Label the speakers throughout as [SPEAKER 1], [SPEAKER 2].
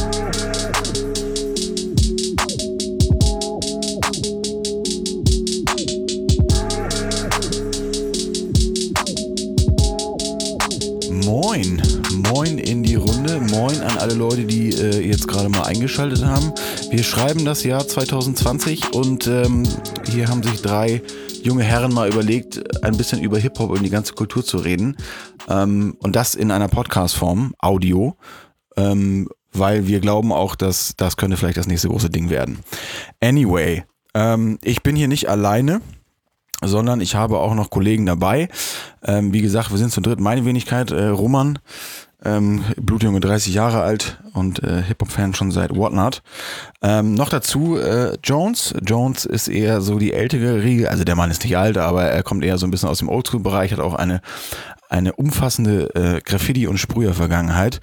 [SPEAKER 1] Moin in die Runde, moin an alle Leute, die jetzt gerade mal eingeschaltet haben. Wir schreiben das Jahr 2020 und hier haben sich 3 junge Herren mal überlegt, ein bisschen über Hip-Hop und die ganze Kultur zu reden. Und das in einer Podcast-Form, Audio, weil wir glauben auch, dass das könnte vielleicht das nächste große Ding werden. Anyway, ich bin hier nicht alleine, sondern ich habe auch noch Kollegen dabei. Wie gesagt, wir sind zu dritt. Meine Wenigkeit, Roman, Blutjunge, 30 Jahre alt und Hip-Hop-Fan schon seit Whatnot. Noch dazu Jones. Jones ist eher so die ältere Riege. Also der Mann ist nicht alt, aber er kommt eher so ein bisschen aus dem Oldschool-Bereich, hat auch eine umfassende Graffiti- und Sprüher-Vergangenheit.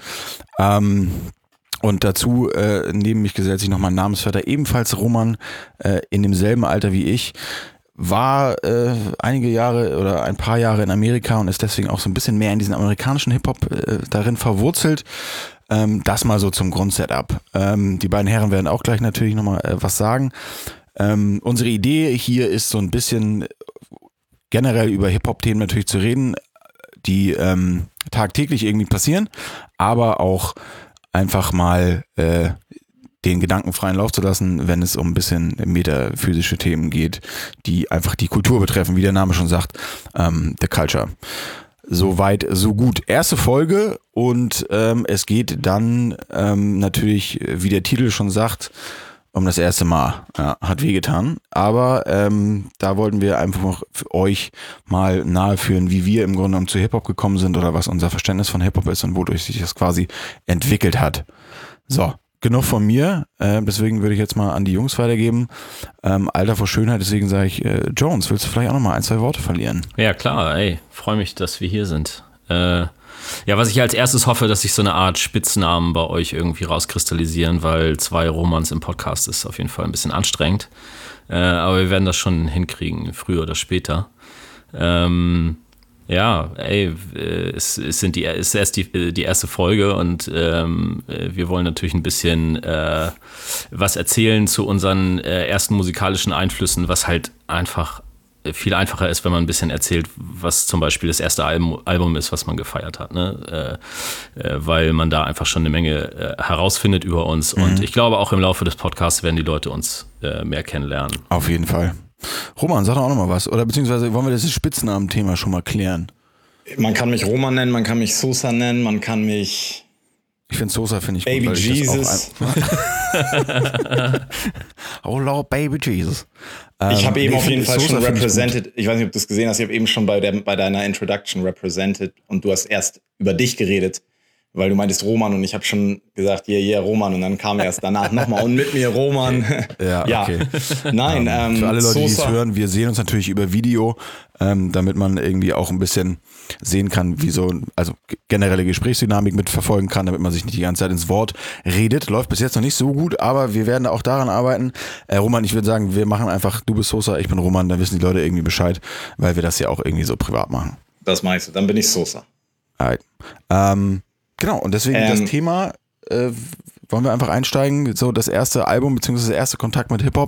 [SPEAKER 1] Und dazu neben mich gesellt sich nochmal ein Namensvetter, ebenfalls Roman, in demselben Alter wie ich. War einige Jahre oder ein paar Jahre in Amerika und ist deswegen auch so ein bisschen mehr in diesen amerikanischen Hip-Hop darin verwurzelt. Das mal so zum Grundsetup. Die beiden Herren werden auch gleich natürlich nochmal was sagen. Unsere Idee hier ist so ein bisschen generell über Hip-Hop-Themen natürlich zu reden, die tagtäglich irgendwie passieren, aber auch einfach mal den Gedanken freien Lauf zu lassen, wenn es um ein bisschen metaphysische Themen geht, die einfach die Kultur betreffen, wie der Name schon sagt, the culture. Soweit, so gut. Erste Folge und es geht dann natürlich, wie der Titel schon sagt, um das erste Mal. Ja, hat wehgetan, aber da wollten wir einfach noch für euch mal naheführen, wie wir im Grunde genommen zu Hip-Hop gekommen sind oder was unser Verständnis von Hip-Hop ist und wodurch sich das quasi entwickelt hat. So. Genug von mir, deswegen würde ich jetzt mal an die Jungs weitergeben. Alter vor Schönheit, deswegen sage ich, Jones, willst du vielleicht auch noch mal 1, 2 Worte verlieren?
[SPEAKER 2] Ja klar, freue mich, dass wir hier sind. Ja, was ich als erstes hoffe, dass sich so eine Art Spitznamen bei euch irgendwie rauskristallisieren, weil 2 Romans im Podcast ist auf jeden Fall ein bisschen anstrengend. Aber wir werden das schon hinkriegen, früher oder später. Ja, es ist erst die erste Folge und wir wollen natürlich ein bisschen was erzählen zu unseren ersten musikalischen Einflüssen, was halt einfach viel einfacher ist, wenn man ein bisschen erzählt, was zum Beispiel das erste Album ist, was man gefeiert hat, ne? Weil man da einfach schon eine Menge herausfindet über uns und ich glaube auch im Laufe des Podcasts werden die Leute uns mehr kennenlernen.
[SPEAKER 1] Auf jeden Fall. Roman, sag doch auch noch mal was. Oder beziehungsweise wollen wir das Spitznamen-Thema schon mal klären?
[SPEAKER 3] Man kann mich Roman nennen, man kann mich Sosa nennen, man kann mich...
[SPEAKER 1] Ich finde Sosa gut,
[SPEAKER 3] Baby
[SPEAKER 1] weil
[SPEAKER 3] Jesus.
[SPEAKER 1] Oh Lord, Baby Jesus.
[SPEAKER 3] Ich habe eben auf jeden Fall
[SPEAKER 1] Sosa
[SPEAKER 3] schon represented, ich weiß nicht, ob du es gesehen hast, ich habe eben schon bei deiner Introduction represented und du hast erst über dich geredet, weil du meintest Roman und ich habe schon gesagt, yeah, Roman und dann kam erst danach nochmal und mit mir Roman.
[SPEAKER 1] Ja, okay.
[SPEAKER 3] Nein,
[SPEAKER 1] für alle Leute, die es hören, wir sehen uns natürlich über Video, damit man irgendwie auch ein bisschen sehen kann, wie so, also generelle Gesprächsdynamik mitverfolgen kann, damit man sich nicht die ganze Zeit ins Wort redet. Läuft bis jetzt noch nicht so gut, aber wir werden auch daran arbeiten. Roman, ich würde sagen, wir machen einfach, du bist Sosa, ich bin Roman, dann wissen die Leute irgendwie Bescheid, weil wir das ja auch irgendwie so privat machen.
[SPEAKER 3] Das meinst du, dann bin ich Sosa.
[SPEAKER 1] Alright. Genau, und deswegen das Thema, wollen wir einfach einsteigen, so das erste Album, beziehungsweise der erste Kontakt mit Hip-Hop,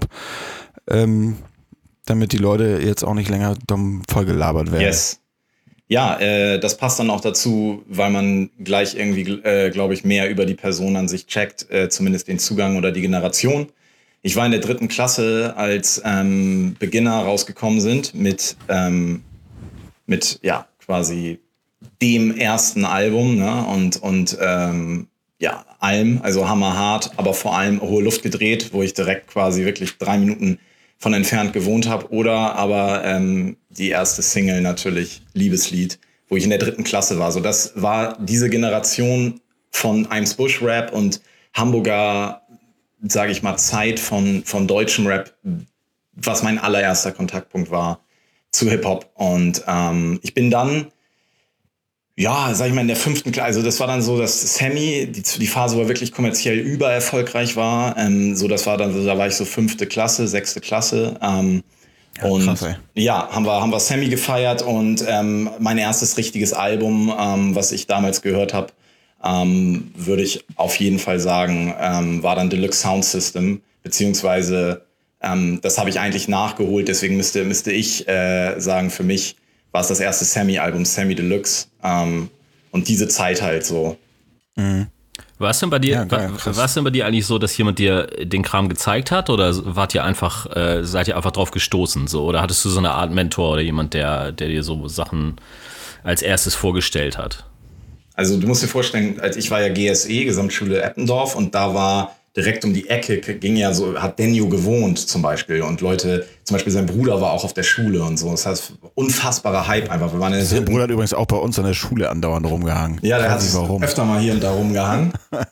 [SPEAKER 1] damit die Leute jetzt auch nicht länger dumm vollgelabert werden.
[SPEAKER 3] Yes. Ja, das passt dann auch dazu, weil man gleich irgendwie, glaube ich, mehr über die Person an sich checkt, zumindest den Zugang oder die Generation. Ich war in der 3. Klasse, als Beginner rausgekommen sind mit quasi dem ersten Album, ne? und allem, also hammerhart, aber vor allem hohe Luft gedreht, wo ich direkt quasi wirklich 3 Minuten von entfernt gewohnt habe, oder aber die erste Single natürlich, Liebeslied, wo ich in der 3. Klasse war. So, das war diese Generation von Eimsbusch Rap und Hamburger, sage ich mal, Zeit von deutschem Rap, was mein allererster Kontaktpunkt war zu Hip-Hop. Und ich bin dann, ja, sag ich mal, in der 5. Klasse, also das war dann so, dass Sammy, die Phase, wo er wirklich kommerziell übererfolgreich war, so das war dann, da war ich so 5. Klasse, 6. Klasse, und krass, ja, haben wir Sammy gefeiert und mein erstes richtiges Album, was ich damals gehört habe, würde ich auf jeden Fall sagen, war dann Deluxe Sound System, beziehungsweise das habe ich eigentlich nachgeholt, deswegen müsste ich sagen, für mich war es das erste Sammy-Album, Sammy Deluxe, und diese Zeit halt so.
[SPEAKER 2] Mhm. War es denn bei dir, eigentlich so, dass jemand dir den Kram gezeigt hat, oder seid ihr einfach drauf gestoßen, so, oder hattest du so eine Art Mentor oder jemand, der dir so Sachen als erstes vorgestellt hat?
[SPEAKER 3] Also du musst dir vorstellen, ich war ja GSE, Gesamtschule Eppendorf, und da war direkt um die Ecke, hat Denjo gewohnt zum Beispiel, und Leute, zum Beispiel sein Bruder war auch auf der Schule und so. Das heißt, unfassbarer Hype einfach.
[SPEAKER 1] Sein Bruder hat übrigens auch bei uns an der Schule andauernd rumgehangen.
[SPEAKER 3] Ja, der hat sich öfter mal hier und da rumgehangen.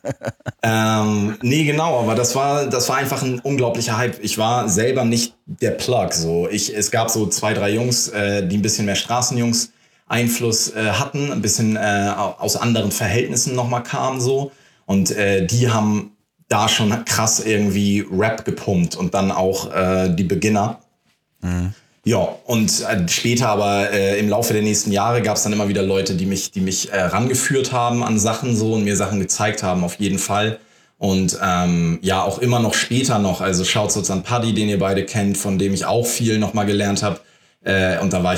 [SPEAKER 3] Nee, genau, aber das war einfach ein unglaublicher Hype. Ich war selber nicht der Plug, so. Es gab so 2, 3 Jungs, die ein bisschen mehr Straßenjungs Einfluss hatten, ein bisschen aus anderen Verhältnissen nochmal kamen, so. Und die haben da schon krass irgendwie Rap gepumpt, und dann auch die Beginner. Mhm. Ja, und später aber im Laufe der nächsten Jahre gab es dann immer wieder Leute, die mich rangeführt haben an Sachen so und mir Sachen gezeigt haben, auf jeden Fall. Und ja, auch immer noch später noch, also Shoutouts an Paddy, den ihr beide kennt, von dem ich auch viel nochmal gelernt habe. Und da war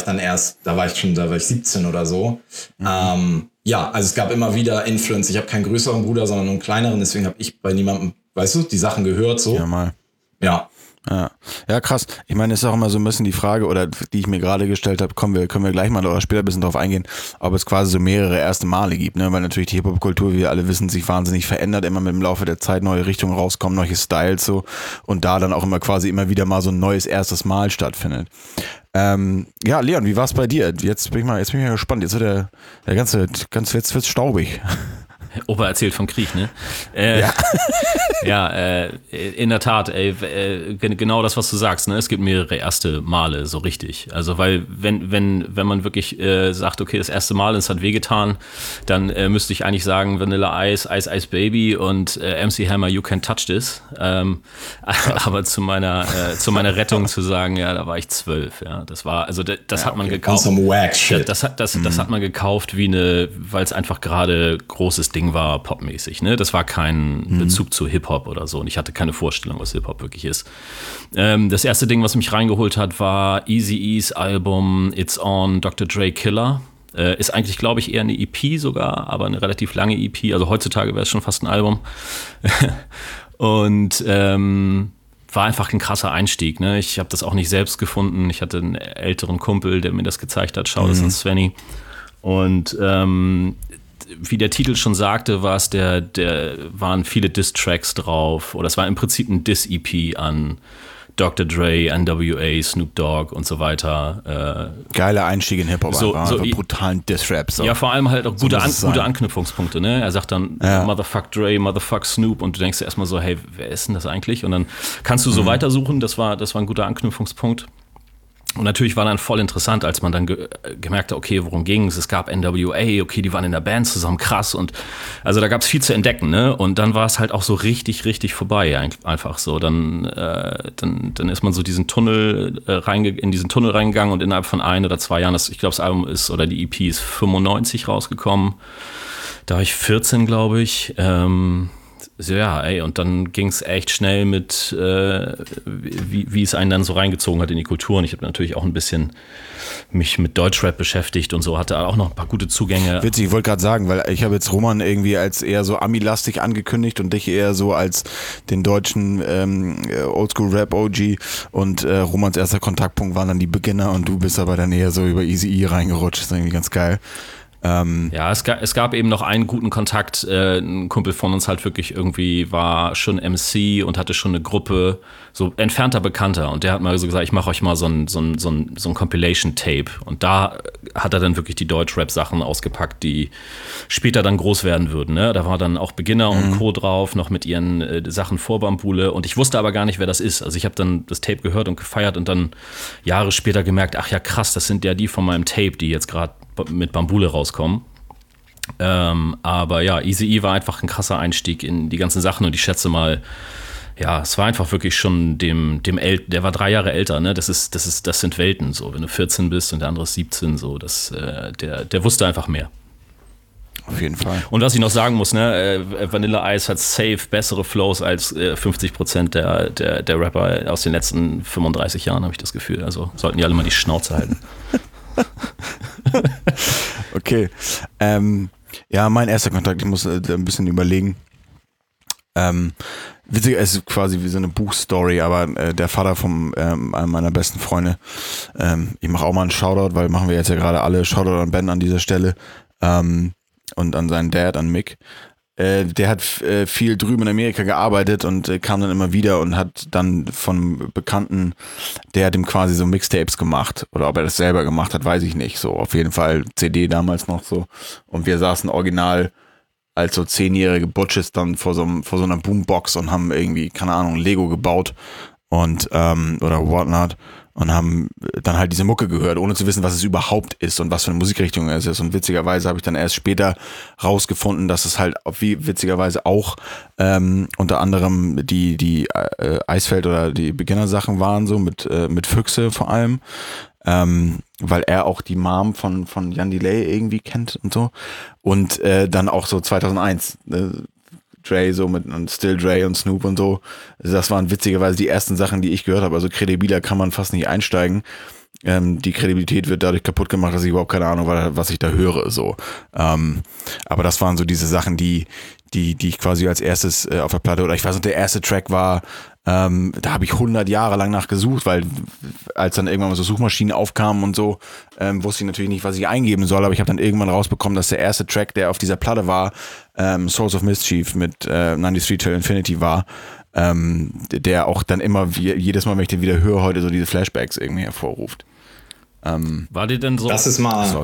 [SPEAKER 3] ich 17 oder so. Mhm. Ja, also es gab immer wieder Influence. Ich habe keinen größeren Bruder, sondern nur einen kleineren. Deswegen habe ich bei niemandem, weißt du, die Sachen gehört so.
[SPEAKER 1] Ja, mal.
[SPEAKER 3] Ja.
[SPEAKER 1] Ja, krass. Ich meine, es ist auch immer so ein bisschen die Frage, oder die ich mir gerade gestellt habe, können wir gleich mal oder später ein bisschen drauf eingehen, ob es quasi so mehrere erste Male gibt, ne? Weil natürlich die Hip-Hop-Kultur, wie wir alle wissen, sich wahnsinnig verändert, immer mit dem Laufe der Zeit neue Richtungen rauskommen, neue Styles so, und da dann auch immer wieder mal so ein neues erstes Mal stattfindet. Ja, Leon, wie war es bei dir? Jetzt bin ich mal gespannt. Jetzt wird jetzt wird's staubig.
[SPEAKER 2] Opa erzählt vom Krieg, ne?
[SPEAKER 1] Ja.
[SPEAKER 2] Ja, in der Tat, genau das, was du sagst, ne? Es gibt mehrere erste Male, so richtig. Also, weil, wenn man wirklich sagt, okay, das erste Mal, es hat wehgetan, dann müsste ich eigentlich sagen Vanilla Ice, Ice Ice Baby und MC Hammer, You Can't Touch This. Aber zu meiner Rettung zu sagen, ja, da war ich 12, ja. Das war, also, das hat man gekauft.
[SPEAKER 3] Some wack shit.
[SPEAKER 2] Das hat man gekauft weil es einfach gerade großes Ding war, popmäßig, ne? Das war kein Bezug zu Hip-Hop oder so, und ich hatte keine Vorstellung, was Hip-Hop wirklich ist. Das erste Ding, was mich reingeholt hat, war Eazy-E's Album It's On, Dr. Dre Killer. Ist eigentlich, glaube ich, eher eine EP sogar, aber eine relativ lange EP, also heutzutage wäre es schon fast ein Album. Und war einfach ein krasser Einstieg, ne? Ich habe das auch nicht selbst gefunden, ich hatte einen älteren Kumpel, der mir das gezeigt hat, Shoutouts an Svenny. Und wie der Titel schon sagte, waren viele Diss-Tracks drauf, oder es war im Prinzip ein Diss-EP an Dr. Dre, NWA, Snoop Dogg und so weiter.
[SPEAKER 1] Geiler Einstieg in Hip-Hop, so brutalen Diss-Rap. So.
[SPEAKER 2] Ja, vor allem halt auch gute Anknüpfungspunkte, ne? Er sagt dann, Motherfuck Dre, Motherfuck Snoop, und du denkst dir erstmal so, hey, wer ist denn das eigentlich? Und dann kannst du so weitersuchen, das war ein guter Anknüpfungspunkt. Und natürlich war dann voll interessant, als man dann gemerkt hat, okay, worum ging es? Es gab NWA, okay, die waren in der Band zusammen, krass. Und also da gab es viel zu entdecken, ne? Und dann war es halt auch so richtig, richtig vorbei, einfach so. Dann ist man so in diesen Tunnel reingegangen, und innerhalb von 1 oder 2 Jahren, ich glaube, das Album die EP ist 95 rausgekommen. Da war ich 14, glaube ich. Und dann ging es echt schnell mit, wie es einen dann so reingezogen hat in die Kultur. Und ich habe natürlich auch ein bisschen mich mit Deutschrap beschäftigt und so, hatte auch noch ein paar gute Zugänge.
[SPEAKER 1] Witzig, ich wollte gerade sagen, weil ich habe jetzt Roman irgendwie als eher so Ami-lastig angekündigt und dich eher so als den deutschen Oldschool-Rap-OG, und Romans erster Kontaktpunkt waren dann die Beginner, und du bist aber dann eher so über Eazy-E reingerutscht. Das ist irgendwie ganz geil.
[SPEAKER 2] Ja, es gab eben noch einen guten Kontakt. Ein Kumpel von uns halt wirklich irgendwie war schon MC und hatte schon eine Gruppe, so entfernter Bekannter. Und der hat mal so gesagt, ich mache euch mal so ein Compilation-Tape. Und da hat er dann wirklich die Deutsch-Rap-Sachen ausgepackt, die später dann groß werden würden. Ne? Da war dann auch Beginner und Co. drauf, noch mit ihren Sachen vor Bambule. Und ich wusste aber gar nicht, wer das ist. Also ich habe dann das Tape gehört und gefeiert und dann Jahre später gemerkt, ach ja krass, das sind ja die von meinem Tape, die jetzt gerade mit Bambule rauskommen. Aber ja, Eazy-E war einfach ein krasser Einstieg in die ganzen Sachen, und ich schätze mal, ja, es war einfach wirklich schon der war 3 Jahre älter, ne? Das sind Welten, so, wenn du 14 bist und der andere ist 17, so, der wusste einfach mehr.
[SPEAKER 1] Auf jeden Fall.
[SPEAKER 2] Und was ich noch sagen muss, ne, Vanilla Ice hat safe bessere Flows als 50% der Rapper aus den letzten 35 Jahren, habe ich das Gefühl. Also sollten die alle mal die Schnauze halten.
[SPEAKER 1] Okay. Ja, mein erster Kontakt, ich muss ein bisschen überlegen. Witzig, es ist quasi wie so eine Buchstory, aber der Vater von einem meiner besten Freunde, ich mache auch mal einen Shoutout, weil machen wir jetzt ja gerade alle, Shoutout an Ben an dieser Stelle, und an seinen Dad, an Mick. Der hat viel drüben in Amerika gearbeitet und kam dann immer wieder und hat dann von Bekannten, der hat ihm quasi so Mixtapes gemacht. Oder ob er das selber gemacht hat, weiß ich nicht. So, auf jeden Fall CD damals noch so. Und wir saßen original als so 10-jährige Butches dann vor so einer Boombox und haben irgendwie, keine Ahnung, Lego gebaut und oder whatnot. Und haben dann halt diese Mucke gehört, ohne zu wissen, was es überhaupt ist und was für eine Musikrichtung es ist. Und witzigerweise habe ich dann erst später rausgefunden, dass es halt wie witzigerweise auch unter anderem die Eisfeld oder die Beginner-Sachen waren, so mit Füchse vor allem. Weil er auch die Mom von Jan Delay irgendwie kennt und so. Und dann auch so 2001, Dre so und Still Dre und Snoop und so. Das waren witzigerweise die ersten Sachen, die ich gehört habe. Also kredibiler kann man fast nicht einsteigen. Die Kredibilität wird dadurch kaputt gemacht, dass ich überhaupt keine Ahnung habe, was ich da höre. So. Aber das waren so diese Sachen, die ich quasi als erstes auf der Platte, oder ich weiß nicht, der erste Track war, da habe ich 100 Jahre lang nach gesucht, weil als dann irgendwann mal so Suchmaschinen aufkamen und so, wusste ich natürlich nicht, was ich eingeben soll, aber ich habe dann irgendwann rausbekommen, dass der erste Track, der auf dieser Platte war, Souls of Mischief mit 93 Till Infinity war, der auch dann immer, jedes Mal, wenn ich den wieder höre, heute so diese Flashbacks irgendwie hervorruft.
[SPEAKER 2] War dir denn so?
[SPEAKER 3] Das ist mal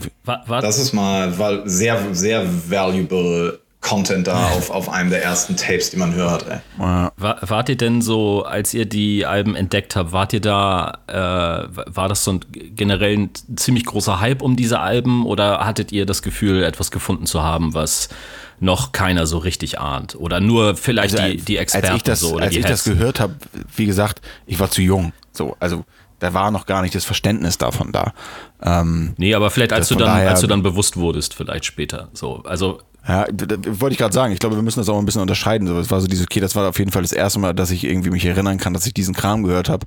[SPEAKER 3] sehr, sehr valuable Content da auf einem der ersten Tapes, die man hört. Ey.
[SPEAKER 2] Wart ihr denn so, als ihr die Alben entdeckt habt, war das so ein generell ein ziemlich großer Hype um diese Alben oder hattet ihr das Gefühl, etwas gefunden zu haben, was noch keiner so richtig ahnt? Oder nur vielleicht also, die Experten
[SPEAKER 1] als ich das gehört habe, wie gesagt, ich war zu jung. So, also da war noch gar nicht das Verständnis davon da.
[SPEAKER 2] Nee, aber vielleicht als du dann bewusst wurdest, vielleicht später. So, also
[SPEAKER 1] ja, wollte ich gerade sagen. Ich glaube, wir müssen das auch ein bisschen unterscheiden. So, es war so dieses, okay, das war auf jeden Fall das erste Mal, dass ich irgendwie mich erinnern kann, dass ich diesen Kram gehört habe.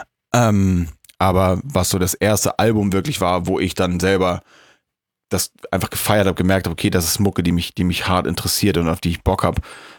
[SPEAKER 1] Aber was so das erste Album wirklich war, wo ich dann selber das einfach gefeiert habe, gemerkt habe, okay, das ist Mucke, die mich hart interessiert und auf die ich Bock habe.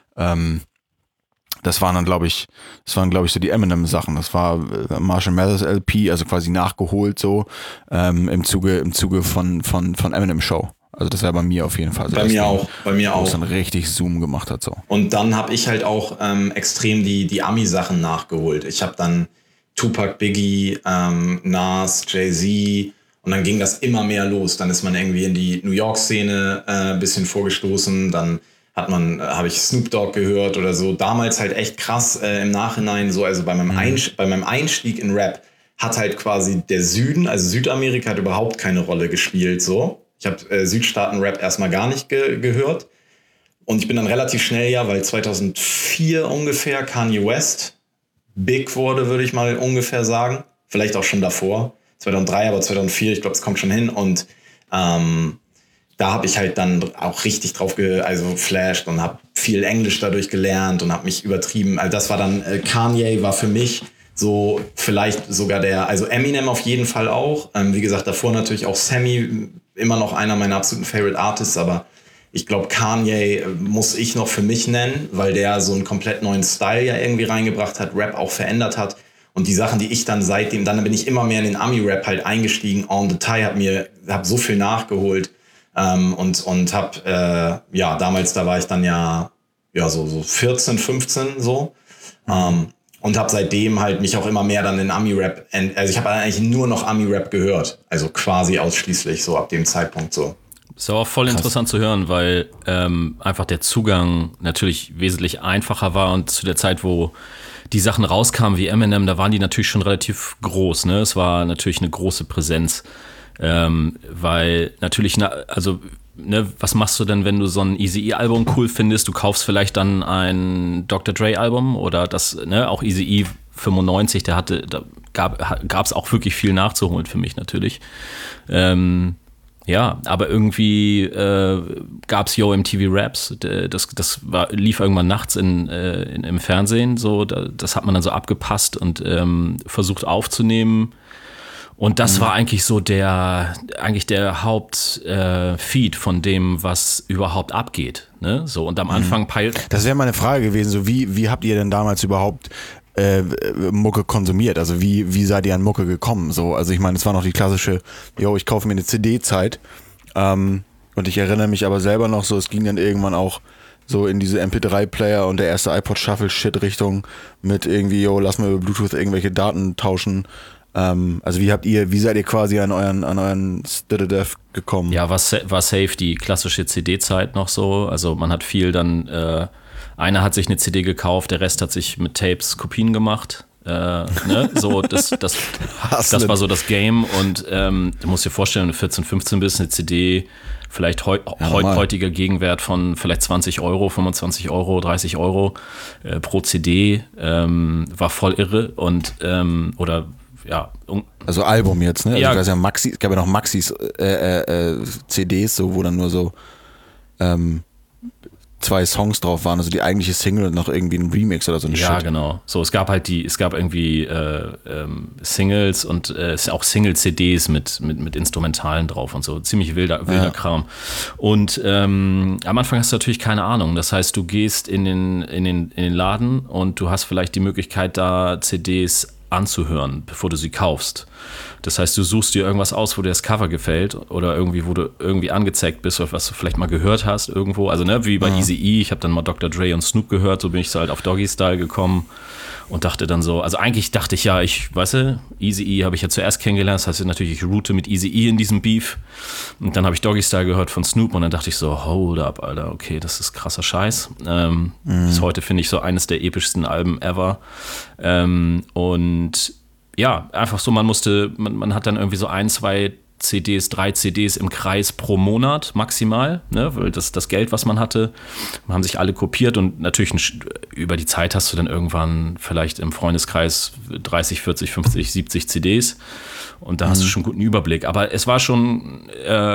[SPEAKER 1] Das waren, glaube ich, so die Eminem-Sachen. Das war Marshall Mathers LP, also quasi nachgeholt so im Zuge von Eminem Show. Also das wäre bei mir auf jeden Fall. Also
[SPEAKER 3] bei mir auch.
[SPEAKER 1] Wo es dann richtig Zoom gemacht hat. So.
[SPEAKER 3] Und dann habe ich halt auch extrem die Ami-Sachen nachgeholt. Ich habe dann Tupac, Biggie, Nas, Jay-Z und dann ging das immer mehr los. Dann ist man irgendwie in die New York-Szene ein bisschen vorgestoßen. Dann habe ich Snoop Dogg gehört oder so. Damals halt echt krass im Nachhinein so. Also bei meinem Einstieg in Rap hat halt quasi der Süden, also Südamerika hat überhaupt keine Rolle gespielt so. Ich habe Südstaaten-Rap erstmal gar nicht gehört. Und ich bin dann relativ schnell, weil 2004 ungefähr Kanye West big wurde, würde ich mal ungefähr sagen. Vielleicht auch schon davor. 2003, aber 2004, ich glaube, es kommt schon hin. Und da habe ich halt dann auch richtig drauf flasht und habe viel Englisch dadurch gelernt und habe mich übertrieben. Also das war dann, Kanye war für mich so vielleicht sogar also Eminem auf jeden Fall auch. Wie gesagt, davor natürlich auch Sammy, immer noch einer meiner absoluten Favorite Artists, aber ich glaube, Kanye muss ich noch für mich nennen, weil der so einen komplett neuen Style ja irgendwie reingebracht hat, Rap auch verändert hat. Und die Sachen, die ich dann dann bin ich immer mehr in den Ami-Rap halt eingestiegen, en Detail, hab so viel nachgeholt und habe, damals, da war ich dann so 14, 15 so. Und habe seitdem halt mich auch immer mehr dann in Ami-Rap, also ich habe eigentlich nur noch Ami-Rap gehört, also quasi ausschließlich so ab dem Zeitpunkt so.
[SPEAKER 2] Ist aber auch voll interessant zu hören, weil einfach der Zugang natürlich wesentlich einfacher war und zu der Zeit, wo die Sachen rauskamen wie Eminem, da waren die natürlich schon relativ groß, ne? Es war natürlich eine große Präsenz, weil natürlich, was machst du denn, wenn du so ein Eazy-E-Album cool findest? Du kaufst vielleicht dann ein Dr. Dre-Album oder das, auch Eazy-E 95, da gab es auch wirklich viel nachzuholen für mich natürlich. Ja, aber irgendwie gab's Yo MTV Raps, lief irgendwann nachts im Fernsehen, so, das hat man dann so abgepasst und versucht aufzunehmen. Und das war eigentlich so der Hauptfeed von dem, was überhaupt abgeht. Ne? So, und am Anfang
[SPEAKER 1] Das wäre meine Frage gewesen, so wie habt ihr denn damals überhaupt Mucke konsumiert? Also wie seid ihr an Mucke gekommen? So, also ich meine, es war noch die klassische, ich kaufe mir eine CD-Zeit. Und ich erinnere mich aber selber noch so, es ging dann irgendwann auch so in diese MP3-Player und der erste iPod Shuffle-Shit-Richtung mit irgendwie, lass mal über Bluetooth irgendwelche Daten tauschen. Also wie seid ihr quasi an euren Stiddedev gekommen?
[SPEAKER 2] Ja, war safe die klassische CD-Zeit noch so. Also man hat viel dann, einer hat sich eine CD gekauft, der Rest hat sich mit Tapes Kopien gemacht. Ne? So, das war so das Game. Und du musst dir vorstellen, wenn du 14, 15 bist, eine CD, vielleicht heutiger Gegenwert von vielleicht 20 Euro, 25 Euro, 30 Euro pro CD, war voll irre. Und
[SPEAKER 1] also Album jetzt, ne? Also
[SPEAKER 2] ja.
[SPEAKER 1] Ich weiß ja, es gab ja noch Maxis CDs, so, wo dann nur so 2 Songs drauf waren, also die eigentliche Single und noch irgendwie ein Remix oder so ein Shit.
[SPEAKER 2] Ja, genau. So, es gab irgendwie Singles und auch Single-CDs mit Instrumentalen drauf und so. Ziemlich wilder Kram. Und am Anfang hast du natürlich keine Ahnung. Das heißt, du gehst in den Laden und du hast vielleicht die Möglichkeit, da CDs anzuhören, bevor du sie kaufst. Das heißt, du suchst dir irgendwas aus, wo dir das Cover gefällt oder irgendwie, wo du irgendwie angezeigt bist oder was du vielleicht mal gehört hast irgendwo. Also wie bei Eazy-E, ich habe dann mal Dr. Dre und Snoop gehört, so bin ich so halt auf Doggy-Style gekommen und dachte dann so, also eigentlich dachte ich ja, Eazy-E habe ich ja zuerst kennengelernt, das heißt natürlich, ich route mit Eazy-E in diesem Beef und dann habe ich Doggy-Style gehört von Snoop und dann dachte ich so, hold up, Alter, okay, das ist krasser Scheiß. Bis heute finde ich so eines der epischsten Alben ever. Und ja, einfach so, man hat dann irgendwie so 1, 2 CDs, 3 CDs im Kreis pro Monat maximal, ne, weil das Geld, was man hatte, haben sich alle kopiert und natürlich über die Zeit hast du dann irgendwann vielleicht im Freundeskreis 30, 40, 50, 70 CDs und da hast du schon einen guten Überblick, aber es ist schon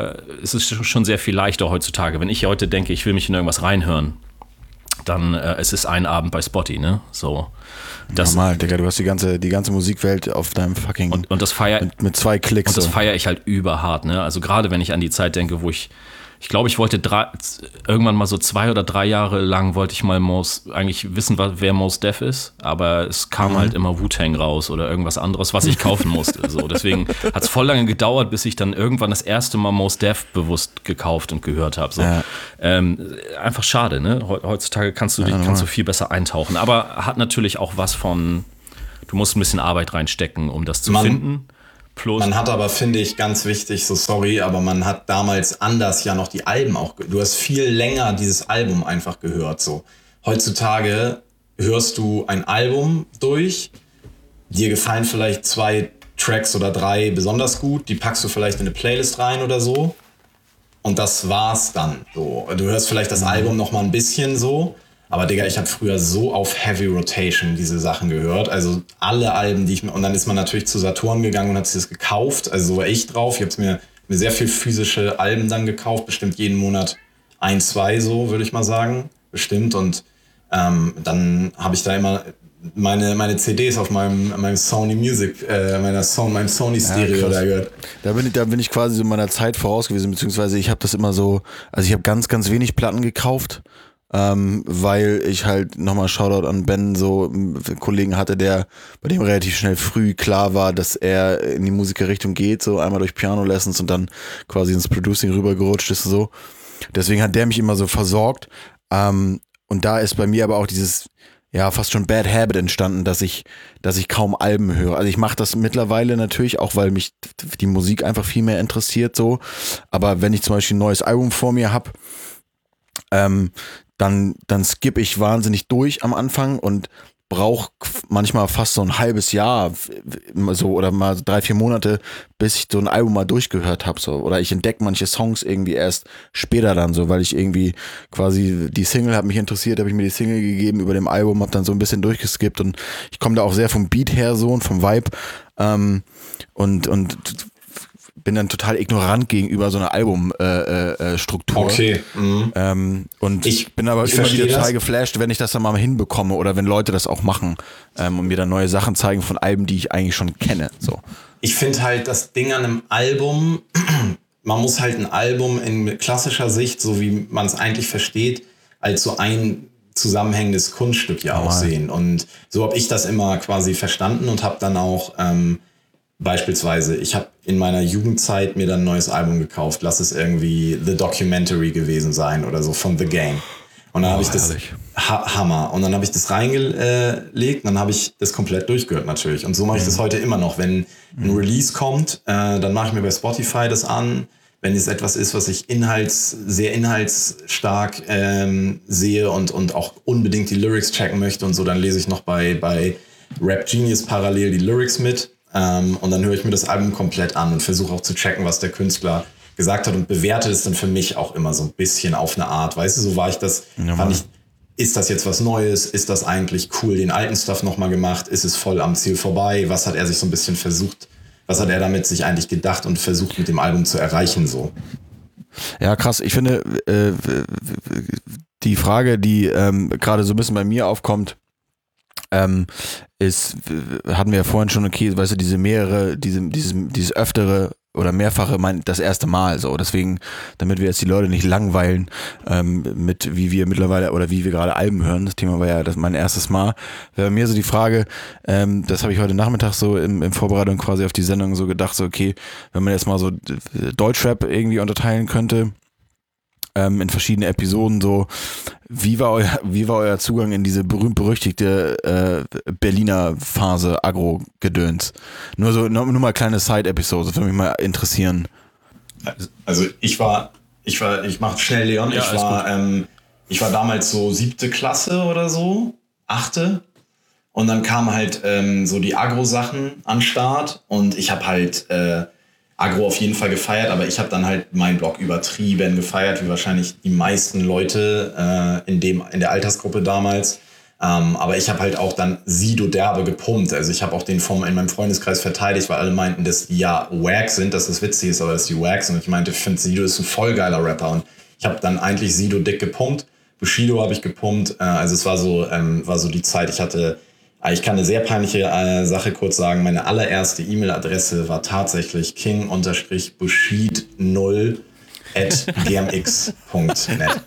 [SPEAKER 2] sehr viel leichter heutzutage, wenn ich heute denke, ich will mich in irgendwas reinhören, dann es ist ein Abend bei Spotify, ne, so.
[SPEAKER 1] Normal, Digga, du hast die ganze Musikwelt auf deinem fucking
[SPEAKER 2] und das feier
[SPEAKER 1] mit 2 Klicks.
[SPEAKER 2] Und das feiere ich halt überhart, ne? Also gerade wenn ich an die Zeit denke, wo ich glaube, ich wollte irgendwann mal so 2 oder 3 Jahre lang wollte ich mal eigentlich wissen, wer Mos Def ist, aber es kam halt immer Wu-Tang raus oder irgendwas anderes, was ich kaufen musste. So, deswegen hat es voll lange gedauert, bis ich dann irgendwann das erste Mal Mos Def bewusst gekauft und gehört habe. So. Ja. Einfach schade, ne? Heutzutage kannst du viel besser eintauchen, aber hat natürlich auch was von, du musst ein bisschen Arbeit reinstecken, um das zu finden.
[SPEAKER 3] Man hat aber, finde ich, ganz wichtig, so sorry, aber man hat damals anders ja noch die Alben auch, du hast viel länger dieses Album einfach gehört, so. Heutzutage hörst du ein Album durch, dir gefallen vielleicht 2 Tracks oder 3 besonders gut, die packst du vielleicht in eine Playlist rein oder so und das war's dann, so. Du hörst vielleicht das Album noch mal ein bisschen so, aber Digga, ich habe früher so auf Heavy Rotation diese Sachen gehört. Also alle Alben, und dann ist man natürlich zu Saturn gegangen und hat sich das gekauft. Also so war ich drauf. Ich habe mir sehr viel physische Alben dann gekauft. Bestimmt jeden Monat 1, 2 so, würde ich mal sagen. Bestimmt. Und dann habe ich da immer meine CDs auf meinem Sony Music, meinem Sony Stereo da gehört.
[SPEAKER 1] Da bin ich quasi so meiner Zeit voraus gewesen. Beziehungsweise ich habe das immer so, also ich habe ganz, ganz wenig Platten gekauft. Weil ich halt nochmal Shoutout an Ben, so einen Kollegen hatte, bei dem relativ schnell früh klar war, dass er in die Musikerrichtung geht, so einmal durch Piano-Lessons und dann quasi ins Producing rübergerutscht ist, so. Deswegen hat der mich immer so versorgt. Und da ist bei mir aber auch dieses, ja, fast schon Bad Habit entstanden, dass ich kaum Alben höre. Also ich mache das mittlerweile natürlich auch, weil mich die Musik einfach viel mehr interessiert, so. Aber wenn ich zum Beispiel ein neues Album vor mir habe, dann skippe ich wahnsinnig durch am Anfang und brauche manchmal fast so ein halbes Jahr so oder mal 3-4 Monate, bis ich so ein Album mal durchgehört habe. So. Oder ich entdecke manche Songs irgendwie erst später dann so, weil ich irgendwie quasi die Single hat mich interessiert, habe ich mir die Single gegeben über dem Album, habe dann so ein bisschen durchgeskippt und ich komme da auch sehr vom Beat her so und vom Vibe und bin dann total ignorant gegenüber so einer Albumstruktur.
[SPEAKER 3] Okay.
[SPEAKER 1] Und ich bin aber immer wieder total geflasht, wenn ich das dann mal hinbekomme oder wenn Leute das auch machen und mir dann neue Sachen zeigen von Alben, die ich eigentlich schon kenne. So.
[SPEAKER 3] Ich finde halt das Ding an einem Album, man muss halt ein Album in klassischer Sicht, so wie man es eigentlich versteht, als so ein zusammenhängendes Kunststück ja auch sehen. Und so habe ich das immer quasi verstanden und habe dann auch beispielsweise, ich habe in meiner Jugendzeit mir dann ein neues Album gekauft. Lass es irgendwie The Documentary gewesen sein oder so von The Gang. Und dann habe ich das, Hammer. Und dann habe ich das reingelegt und dann habe ich das komplett durchgehört natürlich. Und so mache ich das heute immer noch. Wenn ein Release kommt, dann mache ich mir bei Spotify das an. Wenn es etwas ist, was ich sehr inhaltsstark sehe und auch unbedingt die Lyrics checken möchte und so, dann lese ich noch bei Rap Genius parallel die Lyrics mit. Und dann höre ich mir das Album komplett an und versuche auch zu checken, was der Künstler gesagt hat und bewerte es dann für mich auch immer so ein bisschen auf eine Art. Weißt du, so war ich das, ist das jetzt was Neues? Ist das eigentlich cool, den alten Stuff nochmal gemacht? Ist es voll am Ziel vorbei? Was hat er sich so ein bisschen versucht, was hat er damit sich eigentlich gedacht und versucht mit dem Album zu erreichen so?
[SPEAKER 1] Ja, krass. Ich finde, die Frage, die gerade so ein bisschen bei mir aufkommt, ist, hatten wir ja vorhin schon, okay, weißt du, dieses öftere oder mehrfache, das erste Mal, so. Deswegen, damit wir jetzt die Leute nicht langweilen, mit wie wir mittlerweile oder wie wir gerade Alben hören. Das Thema war ja mein erstes Mal. Wäre bei mir so die Frage, das habe ich heute Nachmittag so in Vorbereitung quasi auf die Sendung so gedacht, so, okay, wenn man jetzt mal so Deutschrap irgendwie unterteilen könnte, in verschiedene Episoden so, wie war euer Zugang in diese berühmt-berüchtigte Berliner Phase Agro-Gedöns? Nur mal kleine Side-Episode, das würde mich mal interessieren.
[SPEAKER 3] Also ich mach schnell, Leon,
[SPEAKER 2] Ja,
[SPEAKER 3] ich war damals so 7. Klasse oder so, 8. Und dann kamen halt so die Agro-Sachen an den Start und ich habe halt Agro auf jeden Fall gefeiert, aber ich habe dann halt meinen Blog übertrieben gefeiert, wie wahrscheinlich die meisten Leute in der Altersgruppe damals. Aber ich habe halt auch dann Sido derbe gepumpt. Also ich habe auch den in meinem Freundeskreis verteidigt, weil alle meinten, dass die ja wack sind, dass das witzig ist, aber dass die wack sind. Und ich meinte, ich finde Sido ist ein voll geiler Rapper. Und ich habe dann eigentlich Sido dick gepumpt. Bushido habe ich gepumpt. Also es war so die Zeit, ich kann eine sehr peinliche Sache kurz sagen. Meine allererste E-Mail-Adresse war tatsächlich king-bushid0@gmx.net.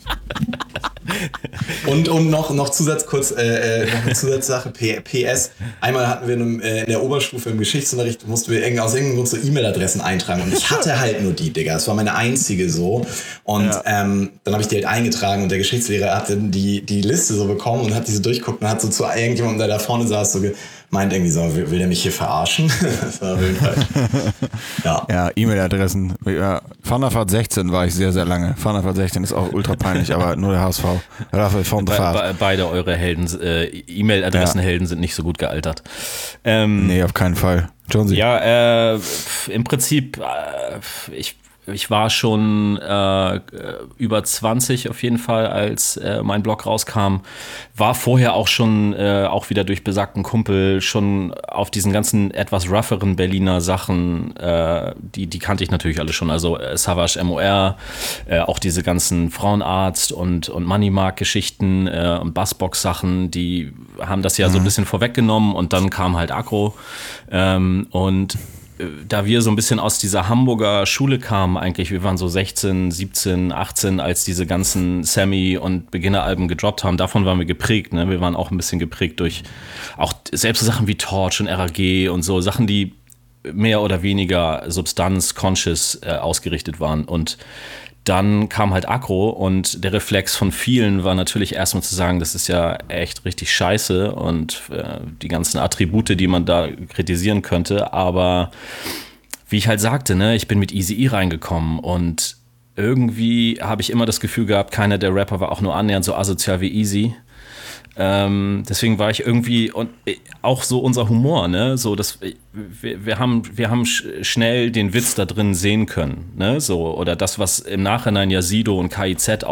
[SPEAKER 3] Und noch eine Zusatzsache, PS. Einmal hatten wir in der Oberstufe im Geschichtsunterricht, mussten wir aus irgendeinem Grund so E-Mail-Adressen eintragen. Und ich hatte halt nur die, Digga. Das war meine einzige so. Und dann habe ich die halt eingetragen und der Geschichtslehrer hat dann die Liste so bekommen und hat diese durchguckt und hat so zu irgendjemandem, der da vorne saß, so meint irgendwie so, will der mich hier verarschen? Das war auf jeden Fall.
[SPEAKER 1] Ja, E-Mail-Adressen. Ja, Fanafahrt 16 war ich sehr, sehr lange. Fanafahrt 16 ist auch ultra peinlich, aber nur der HSV.
[SPEAKER 2] Beide eure Helden, E-Mail-Adressenhelden sind nicht so gut gealtert.
[SPEAKER 1] Nee, auf keinen Fall. Jonesy.
[SPEAKER 2] Ja, im Prinzip, ich war schon über 20 auf jeden Fall, als mein Blog rauskam. War vorher auch schon, auch wieder durch besagten Kumpel, schon auf diesen ganzen etwas rougheren Berliner Sachen, die kannte ich natürlich alle schon. Also Savage MOR, auch diese ganzen Frauenarzt und Moneymark-Geschichten und Bassbox-Sachen, die haben das ja so ein bisschen vorweggenommen und dann kam halt Agro und da wir so ein bisschen aus dieser Hamburger Schule kamen eigentlich, wir waren so 16, 17, 18, als diese ganzen Sammy- und Beginner-Alben gedroppt haben, davon waren wir geprägt, ne? Wir waren auch ein bisschen geprägt durch auch selbst Sachen wie Torch und RAG und so, Sachen, die mehr oder weniger Substanz-conscious ausgerichtet waren. Und dann kam halt Agro und der Reflex von vielen war natürlich erstmal zu sagen, das ist ja echt richtig scheiße und die ganzen Attribute, die man da kritisieren könnte. Aber wie ich halt sagte, ne, ich bin mit Eazy-E reingekommen und irgendwie habe ich immer das Gefühl gehabt, keiner der Rapper war auch nur annähernd so asozial wie Eazy. Deswegen war ich irgendwie, und auch so unser Humor, ne, so dass wir haben schnell den Witz da drin sehen können, ne, so, oder das, was im Nachhinein ja Sido und KIZ auch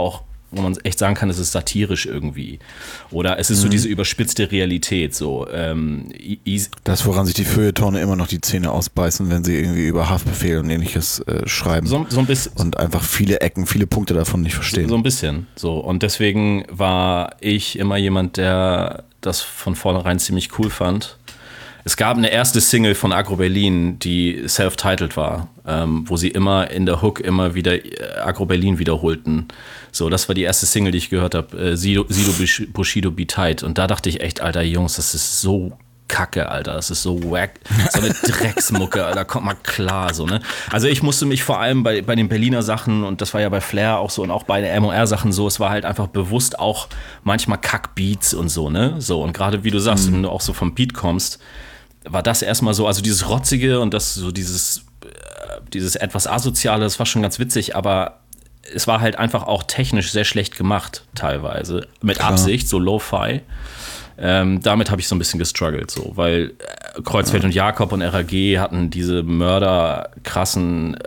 [SPEAKER 2] wo man echt sagen kann, es ist satirisch irgendwie. Oder es ist so diese überspitzte Realität. So,
[SPEAKER 1] das, woran sich die Feuilletone immer noch die Zähne ausbeißen, wenn sie irgendwie über Haftbefehl und ähnliches schreiben.
[SPEAKER 2] So ein bisschen.
[SPEAKER 1] Und einfach viele Ecken, viele Punkte davon nicht verstehen.
[SPEAKER 2] So ein bisschen. So. Und deswegen war ich immer jemand, der das von vornherein ziemlich cool fand. Es gab eine erste Single von Agro Berlin, die self-titled war, wo sie immer in der Hook immer wieder Agro Berlin wiederholten. So, das war die erste Single, die ich gehört habe, Sido Bushido Be Tight. Und da dachte ich echt, Alter, Jungs, das ist so Kacke, Alter, das ist so wack, so eine Drecksmucke, Alter, kommt mal klar, so, ne? Also ich musste mich vor allem bei den Berliner Sachen, und das war ja bei Flair auch so und auch bei den MOR-Sachen so, es war halt einfach bewusst auch manchmal Kack-Beats und so, ne? So, und gerade wie du sagst, wenn du auch so vom Beat kommst, war das erstmal so, also dieses Rotzige und das so dieses etwas Asoziale, das war schon ganz witzig, aber es war halt einfach auch technisch sehr schlecht gemacht, teilweise, mit Absicht, so Lo-Fi. Damit habe ich so ein bisschen gestruggelt, so, weil Kreuzfeld und Jakob und RAG hatten diese mörderkrassen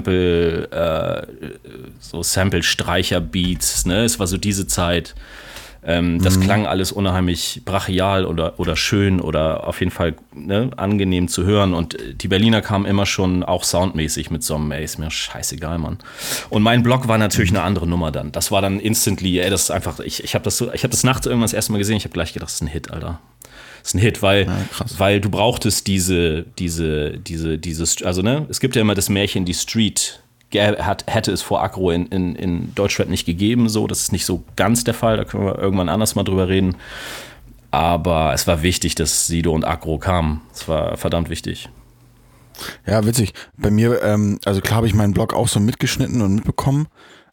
[SPEAKER 2] Sample-Streicher-Beats, ne? Es war so diese Zeit. Das klang alles unheimlich brachial oder schön oder auf jeden Fall, ne, angenehm zu hören. Und die Berliner kamen immer schon auch soundmäßig mit so einem, ey, ist mir scheißegal, Mann. Und mein Blog war natürlich eine andere Nummer dann. Das war dann instantly, ey, das ist einfach, ich habe das nachts irgendwann das erste Mal gesehen, ich habe gleich gedacht, das ist ein Hit, Alter. Das ist ein Hit, weil du brauchtest diese, also, ne, es gibt ja immer das Märchen, die Street hätte es vor Agro in Deutschrap nicht gegeben, so, das ist nicht so ganz der Fall, da können wir irgendwann anders mal drüber reden, aber es war wichtig, dass Sido und Agro kamen, es war verdammt wichtig.
[SPEAKER 1] Ja, witzig, bei mir, also klar habe ich meinen Blog auch so mitgeschnitten und mitbekommen,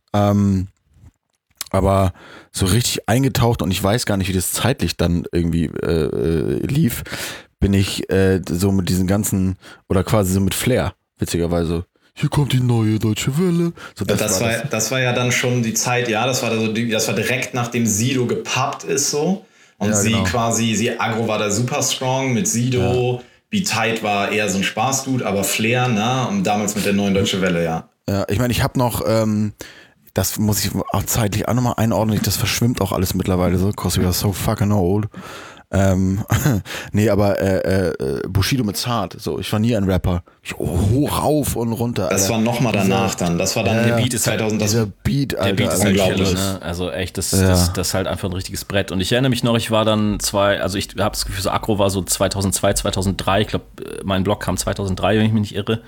[SPEAKER 1] aber so richtig eingetaucht und ich weiß gar nicht, wie das zeitlich dann irgendwie lief, bin ich so mit diesen ganzen, oder quasi so mit Flair, witzigerweise. Hier kommt die neue Deutsche Welle. So,
[SPEAKER 3] das war ja dann schon die Zeit, ja, das war direkt nachdem Sido gepappt ist so. Und ja, genau. Agro war da super strong mit Sido, Be Tight war eher so ein Spaßdude, aber Flair, ne, und damals mit der neuen Deutsche Welle, ja. Ja,
[SPEAKER 1] ich meine, ich habe noch, das muss ich auch zeitlich auch nochmal einordnen, das verschwimmt auch alles mittlerweile so, cause we are so fucking old. Nee, aber Bushido mit Zart, so, ich war nie ein Rapper. Hoch rauf und runter.
[SPEAKER 3] Das war nochmal danach dann. Das war dann
[SPEAKER 2] der Beat ist 2000.
[SPEAKER 1] Dieser Beat, Alter.
[SPEAKER 2] Der Beat ist unglaublich. Ne? Also echt, das ist halt einfach ein richtiges Brett. Und ich erinnere mich noch, ich war dann ich habe das Gefühl, so Agro war so 2002, 2003. Ich glaube, mein Blog kam 2003, wenn ich mich nicht irre.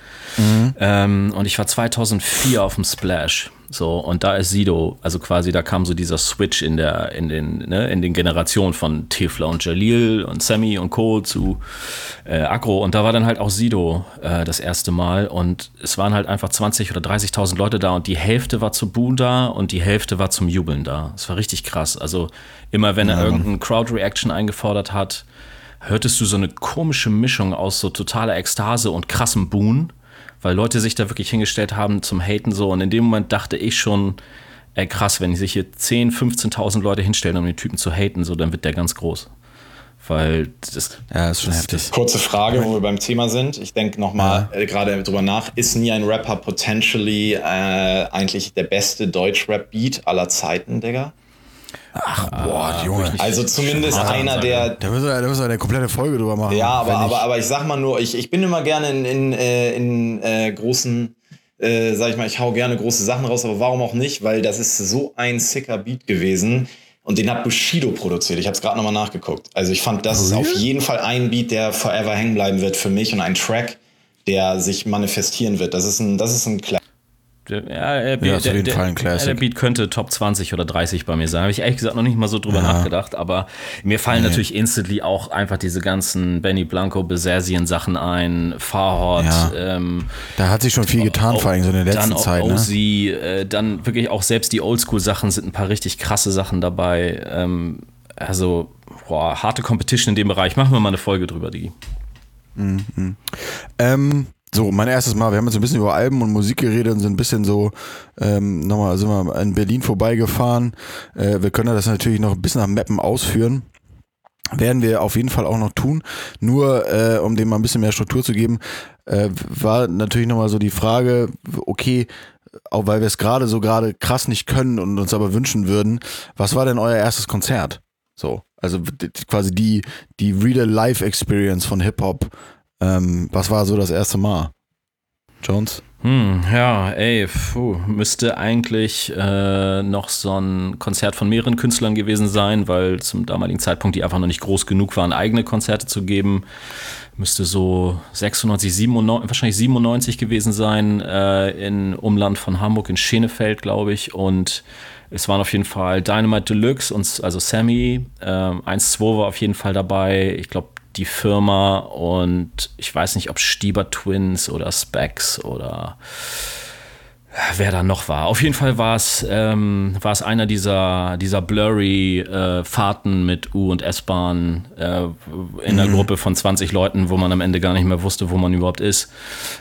[SPEAKER 2] Und ich war 2004 auf dem Splash. So, und da ist Sido, also quasi, da kam so dieser Switch in den Generationen von Tifla und Jalil und Sammy und Co. zu Agro. Und da war dann halt auch Sido das erste Mal. Und es waren halt einfach 20.000 oder 30.000 Leute da und die Hälfte war zu Buhen da und die Hälfte war zum Jubeln da. Es war richtig krass. Also immer, wenn er irgendeine Crowd-Reaction eingefordert hat, hörtest du so eine komische Mischung aus so totaler Ekstase und krassem Buhen, weil Leute sich da wirklich hingestellt haben zum Haten so. Und in dem Moment dachte ich schon, ey krass, wenn sich hier 10.000, 15.000 Leute hinstellen, um den Typen zu haten, so, dann wird der ganz groß. Weil das
[SPEAKER 1] ist schon heftig.
[SPEAKER 3] Kurze Frage, wo wir beim Thema sind. Ich denke nochmal gerade drüber nach. Ist nie ein Rapper potentially eigentlich der beste Deutsch-Rap-Beat aller Zeiten, Digga?
[SPEAKER 1] Ach, boah, Junge.
[SPEAKER 3] Also zumindest einer, der...
[SPEAKER 1] Da müssen wir eine komplette Folge drüber machen.
[SPEAKER 3] Ja, aber ich sag mal nur, ich bin immer gerne in großen, sag ich mal, ich hau gerne große Sachen raus, aber warum auch nicht? Weil das ist so ein sicker Beat gewesen und den hat Bushido produziert. Ich habe es gerade nochmal nachgeguckt. Also ich fand, das ist auf jeden Fall ein Beat, der forever hängen bleiben wird für mich und ein Track, der sich manifestieren wird. Das ist ein Classic.
[SPEAKER 2] Der Beat könnte Top 20 oder 30 bei mir sein. Habe ich ehrlich gesagt noch nicht mal so drüber nachgedacht, aber mir fallen natürlich instantly auch einfach diese ganzen Benny Blanco, Besersien Sachen ein, Farhot. Ja.
[SPEAKER 1] Da hat sich schon viel getan, vor allem so in der letzten Zeit.
[SPEAKER 2] Dann OZ, dann wirklich auch selbst die Oldschool-Sachen sind ein paar richtig krasse Sachen dabei. Also, harte Competition in dem Bereich. Machen wir mal eine Folge drüber, Digi.
[SPEAKER 1] So, mein erstes Mal, wir haben jetzt ein bisschen über Alben und Musik geredet und sind ein bisschen so, nochmal sind wir in Berlin vorbeigefahren. Wir können das natürlich noch ein bisschen am Mappen ausführen. Werden wir auf jeden Fall auch noch tun. Nur, um dem mal ein bisschen mehr Struktur zu geben, war natürlich nochmal so die Frage, okay, auch weil wir es gerade krass nicht können und uns aber wünschen würden, was war denn euer erstes Konzert? So, also quasi die Real-Life-Experience von Hip-Hop. Was war so das erste Mal? Jones?
[SPEAKER 2] Müsste eigentlich noch so ein Konzert von mehreren Künstlern gewesen sein, weil zum damaligen Zeitpunkt die einfach noch nicht groß genug waren, eigene Konzerte zu geben. Müsste so 96, 97, wahrscheinlich 97 gewesen sein, in Umland von Hamburg, in Schenefeld, glaube ich. Und es waren auf jeden Fall Dynamite Deluxe, also Sammy, 1-2 war auf jeden Fall dabei. Ich glaube, die Firma und ich weiß nicht, ob Stieber Twins oder Specs oder wer da noch war. Auf jeden Fall war es einer dieser blurry Fahrten mit U- und S-Bahn in einer Gruppe von 20 Leuten, wo man am Ende gar nicht mehr wusste, wo man überhaupt ist.